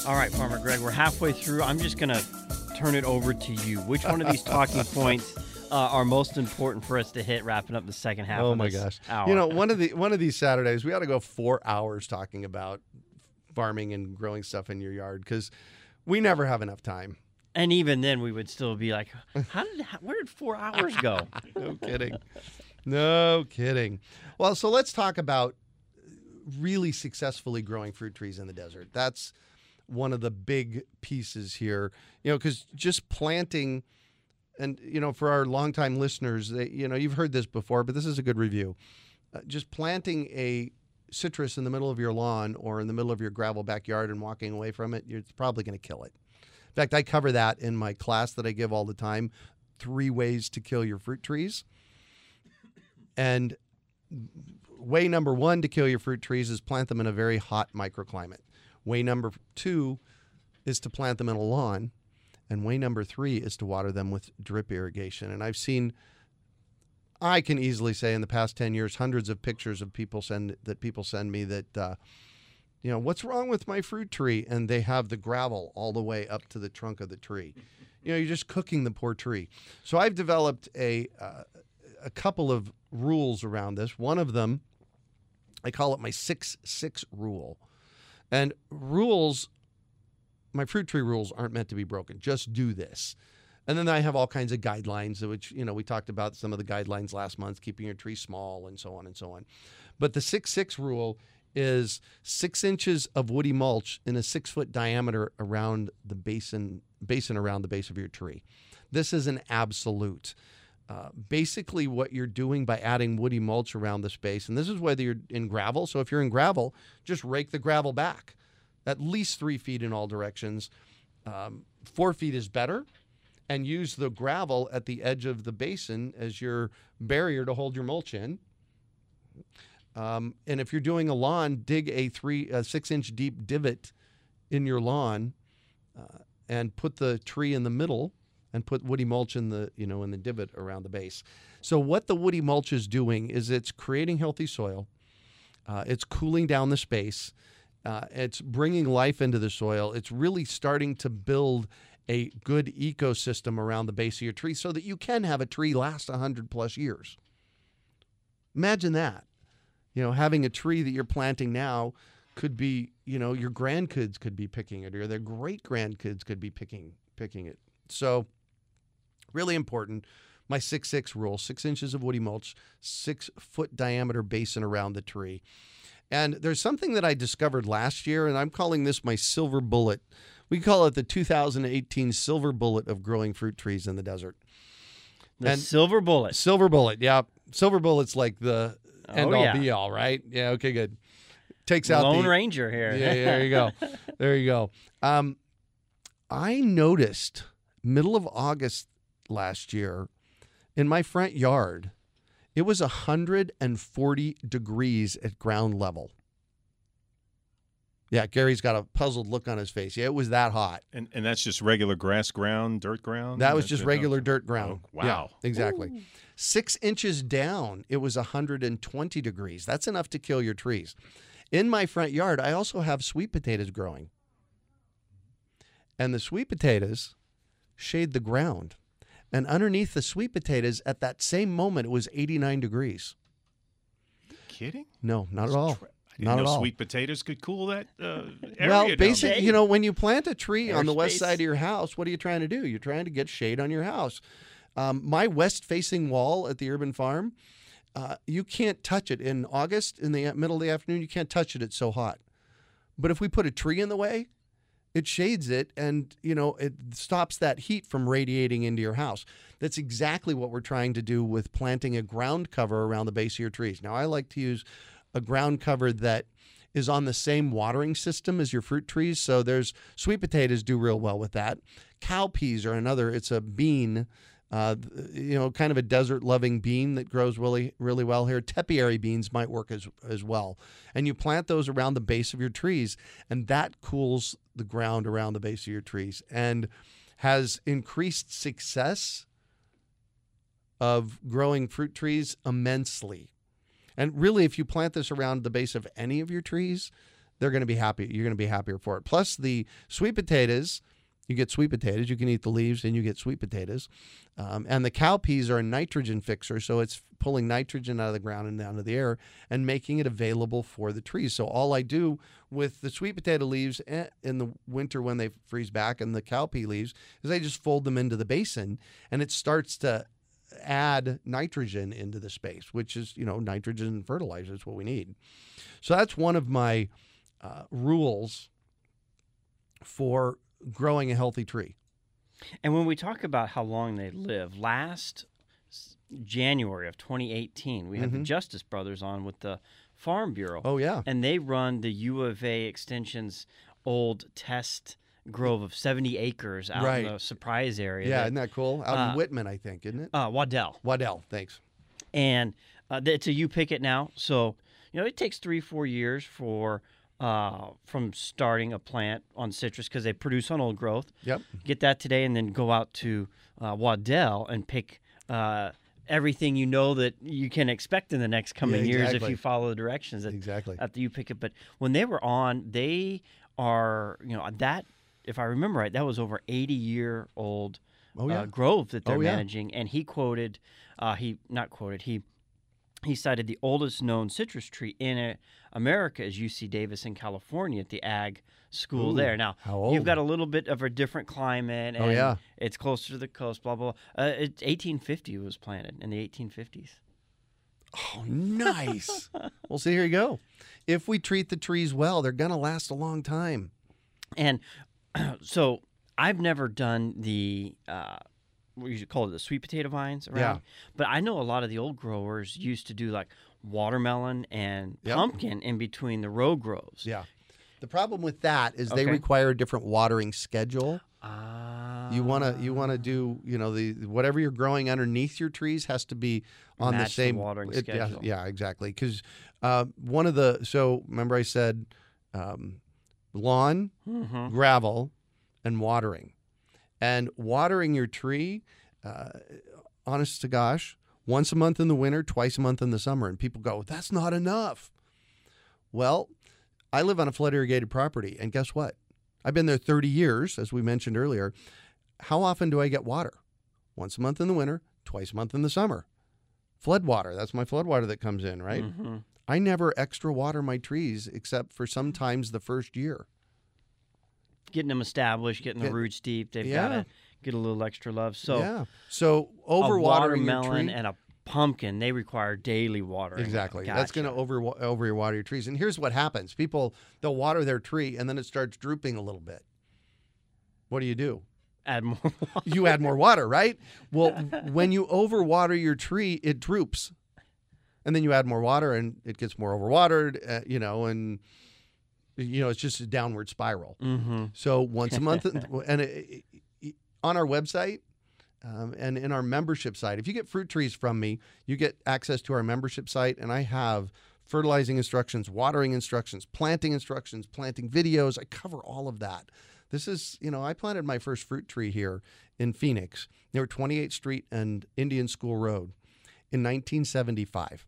All right, Farmer Greg, we're halfway through. I'm just going to turn it over to you. Which one of these talking points are most important for us to hit wrapping up the second half of this hour? You know, one of these Saturdays, we ought to go 4 hours talking about farming and growing stuff in your yard because we never have enough time. And even then, we would still be like, where did 4 hours go? No kidding. No kidding. Well, so let's talk about really successfully growing fruit trees in the desert. That's one of the big pieces here, you know, because just planting, and, you know, for our longtime listeners, you know, you've heard this before, but this is a good review. Just planting a citrus in the middle of your lawn or in the middle of your gravel backyard and walking away from it, it's probably going to kill it. In fact, I cover that in my class that I give all the time, 3 ways to kill your fruit trees. And way number 1 to kill your fruit trees is plant them in a very hot microclimate. Way number 2 is to plant them in a lawn. And way number 3 is to water them with drip irrigation. And I've seen, I can easily say in the past 10 years, hundreds of pictures of people send me that, you know, what's wrong with my fruit tree? And they have the gravel all the way up to the trunk of the tree. You know, you're just cooking the poor tree. So I've developed a couple of rules around this. One of them, I call it my 6-6 rule. And rules, my fruit tree rules aren't meant to be broken. Just do this. And then I have all kinds of guidelines, which, you know, we talked about some of the guidelines last month, keeping your tree small and so on and so on. But the 6-6 rule is 6 inches of woody mulch in a 6-foot diameter around the basin around the base of your tree. This is an absolute. Basically what you're doing by adding woody mulch around the space, and this is whether you're in gravel. So if you're in gravel, just rake the gravel back at least 3 feet in all directions. 4 feet is better, and use the gravel at the edge of the basin as your barrier to hold your mulch in. And if you're doing a lawn, dig a 6-inch deep divot in your lawn and put the tree in the middle and put woody mulch in the divot around the base. So what the woody mulch is doing is it's creating healthy soil. It's cooling down the space. It's bringing life into the soil. It's really starting to build a good ecosystem around the base of your tree so that you can have a tree last 100 plus years. Imagine that. You know, having a tree that you're planting now could be, you know, your grandkids could be picking it, or their great-grandkids could be picking it. So really important, my 6-6 rule, 6 inches of woody mulch, 6-foot diameter basin around the tree. And there's something that I discovered last year, and I'm calling this my silver bullet. We call it the 2018 silver bullet of growing fruit trees in the desert. Silver bullet. Silver bullet, yeah. Silver bullet's like the end-all, be-all, right? Yeah, okay, good. Takes out Lone Ranger here. Yeah, there you go. There you go. I noticed middle of August last year in my front yard, it was 140 degrees at ground level. Yeah, Gary's got a puzzled look on his face. Yeah, it was that hot. And that's just regular grass ground, dirt ground? That was just regular dirt ground. Oh, wow. Yeah, exactly. Ooh. 6 inches down, it was 120 degrees. That's enough to kill your trees. In my front yard, I also have sweet potatoes growing. And the sweet potatoes shade the ground. And underneath the sweet potatoes, at that same moment, it was 89 degrees. Kidding? No, not at all. I didn't know sweet potatoes could cool that area. Well, basically, you know, when you plant a tree on the west space. side of your house, what are you trying to do? You're trying to get shade on your house. My west-facing wall at the urban farm, you can't touch it. In August, in the middle of the afternoon, you can't touch it. It's so hot. But if we put a tree in the way, it shades it and, you know, it stops that heat from radiating into your house. That's exactly what we're trying to do with planting a ground cover around the base of your trees. Now, I like to use a ground cover that is on the same watering system as your fruit trees. So there's sweet potatoes do real well with that. Cowpeas are another. It's a bean, you know, kind of a desert-loving bean that grows really, really well here. Tepiary beans might work as well. And you plant those around the base of your trees, and that cools the ground around the base of your trees and has increased success of growing fruit trees immensely. And really, if you plant this around the base of any of your trees, they're going to be happy. You're going to be happier for it. Plus the sweet potatoes, you get sweet potatoes. You can eat the leaves and you get sweet potatoes. And the cowpeas are a nitrogen fixer, so it's pulling nitrogen out of the ground and down to the air and making it available for the trees. So all I do with the sweet potato leaves in the winter when they freeze back and the cowpea leaves is I just fold them into the basin, and it starts to add nitrogen into the space, which is, nitrogen fertilizer is what we need. So that's one of my rules for growing a healthy tree. And when we talk about how long they live, last January of 2018, we had the Justice Brothers on with the Farm Bureau. Oh, yeah. And they run the U of A Extension's old test grove of 70 acres out in the Surprise area. Yeah, isn't that cool? Out in Whitman, I think, isn't it? Waddell. Waddell, thanks. And it's a U-picket now. So, it takes 3-4 years from starting a plant on citrus because they produce on old growth. Yep. Get that today and then go out to Waddell and pick everything that you can expect in the next coming years if you follow the directions at the U-picket. But when they were on, they are, that, if I remember right, that was over 80-year-old grove that they're managing. And he quoted, he cited the oldest known citrus tree in America is UC Davis in California at the ag school there. Now, you've got a little bit of a different climate, and it's closer to the coast, blah, blah, blah. It's 1850 it was planted, in the 1850s. Oh, nice. Well, see, here you go. If we treat the trees well, they're going to last a long time. And so I've never done the what you call it, the sweet potato vines around. But I know a lot of the old growers used to do like watermelon and pumpkin in between the row groves. Yeah. The problem with that is they require a different watering schedule. You want to do, whatever you're growing underneath your trees has to be on the same watering schedule. Yeah, exactly. Because remember I said lawn, gravel, and watering. And watering your tree, honest to gosh, once a month in the winter, twice a month in the summer. And people go, that's not enough. Well, I live on a flood irrigated property. And guess what? I've been there 30 years, as we mentioned earlier. How often do I get water? Once a month in the winter, twice a month in the summer. Flood water, that's my flood water that comes in, right? I never extra water my trees except for sometimes the first year. Getting them established, getting the roots deep, they've got to get a little extra love. So, so overwatering a watermelon your tree, and a pumpkin, they require daily watering. Exactly. Gotcha. That's going to overwater your trees. And here's what happens. People, they'll water their tree, and then it starts drooping a little bit. What do? Add more water. You add more water, right? Well, when you overwater your tree, it droops. And then you add more water, and it gets more overwatered, and... it's just a downward spiral. So once a month, and on our website and in our membership site, if you get fruit trees from me, you get access to our membership site, and I have fertilizing instructions, watering instructions, planting videos. I cover all of that. This is, I planted my first fruit tree here in Phoenix near 28th Street and Indian School Road in 1975.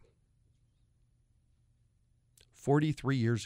44 years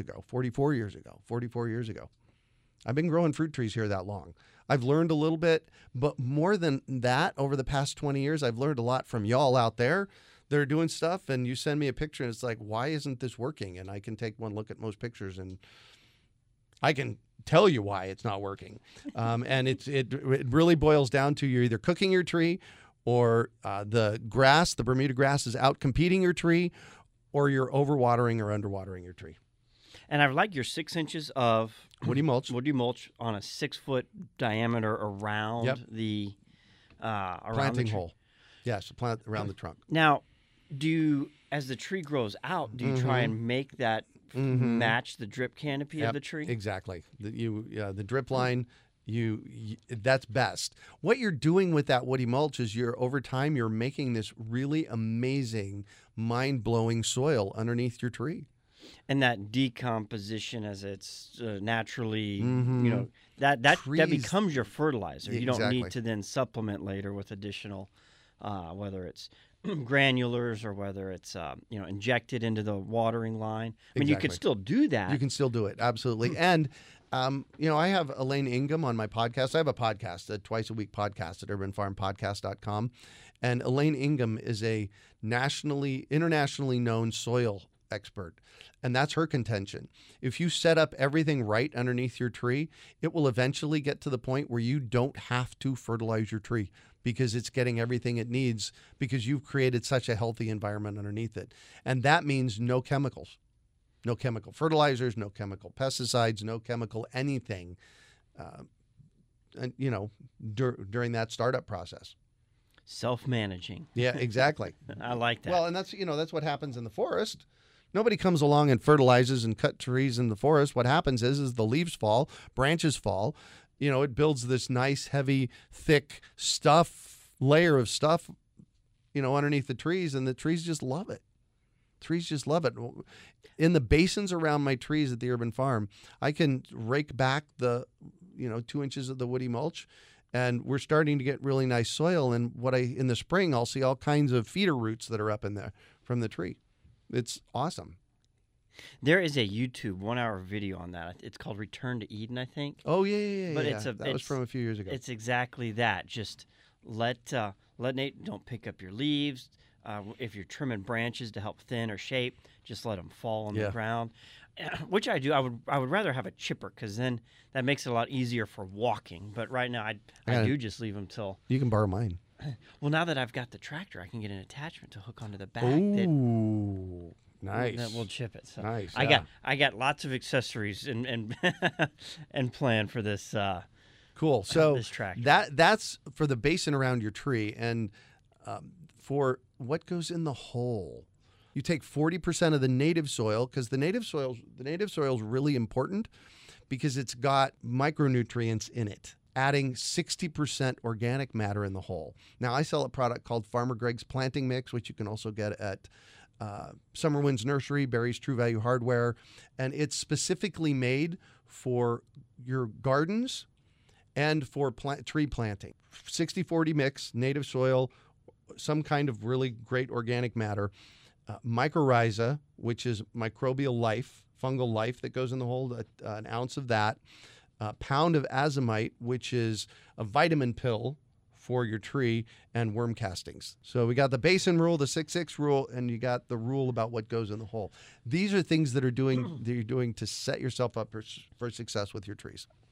ago. I've been growing fruit trees here that long. I've learned a little bit, but more than that, over the past 20 years, I've learned a lot from y'all out there that are doing stuff, and you send me a picture, and it's like, why isn't this working? And I can take one look at most pictures, and I can tell you why it's not working. And it really boils down to you're either cooking your tree, or the Bermuda grass is out competing your tree, or you're overwatering or underwatering your tree. And I like your 6 inches of woody mulch on a 6-foot diameter around the planting hole. Yes, plant around the trunk. Now, as the tree grows out, do you try and make that match the drip canopy of the tree? Exactly. The drip line. That's best. What you're doing with that woody mulch is over time you're making this really amazing, mind-blowing soil underneath your tree. And that decomposition as it's naturally, that becomes your fertilizer. You don't need to then supplement later with additional, whether it's granulars or whether it's injected into the watering line. I mean, you could still do that. You can still do it, absolutely. And I have Elaine Ingham on my podcast. I have a podcast, a twice-a-week podcast at urbanfarmpodcast.com. And Elaine Ingham is a internationally known soil expert. And that's her contention. If you set up everything right underneath your tree, it will eventually get to the point where you don't have to fertilize your tree because it's getting everything it needs because you've created such a healthy environment underneath it. And that means no chemicals. No chemical fertilizers, no chemical pesticides, no chemical anything, during that startup process. Self-managing. Yeah, exactly. I like that. Well, and that's what happens in the forest. Nobody comes along and fertilizes and cut trees in the forest. What happens is the leaves fall, branches fall. It builds this nice, heavy, thick layer of stuff, underneath the trees, and the trees just love it. Trees just love it. In the basins around my trees at the urban farm, I can rake back the, 2 inches of the woody mulch, and we're starting to get really nice soil. And in the spring, I'll see all kinds of feeder roots that are up in there from the tree. It's awesome. There is a YouTube 1-hour video on that. It's called Return to Eden, I think. Oh, yeah. But that was from a few years ago. It's exactly that. Just let Nate, don't pick up your leaves. If you're trimming branches to help thin or shape, just let them fall on the ground, which I do. I would rather have a chipper because then that makes it a lot easier for walking. But right now, I do just leave them till... You can borrow mine. Well, now that I've got the tractor, I can get an attachment to hook onto the back. Ooh, nice. That will chip it. So nice. I got lots of accessories and and plan for this. Cool. So this tractor. That's for the basin around your tree, and for what goes in the hole. You take 40% of the native soil because the native soil is really important because it's got micronutrients in it, adding 60% organic matter in the hole. Now, I sell a product called Farmer Greg's Planting Mix, which you can also get at Summer Winds Nursery, Barry's True Value Hardware, and it's specifically made for your gardens and for tree planting. 60-40 mix, native soil, some kind of really great organic matter, mycorrhiza, which is microbial life, fungal life that goes in the hole, an ounce of that, a pound of azomite, which is a vitamin pill for your tree, and worm castings. So we got the basin rule, the 6-6 rule, and you got the rule about what goes in the hole. These are things that you're doing to set yourself up for success with your trees.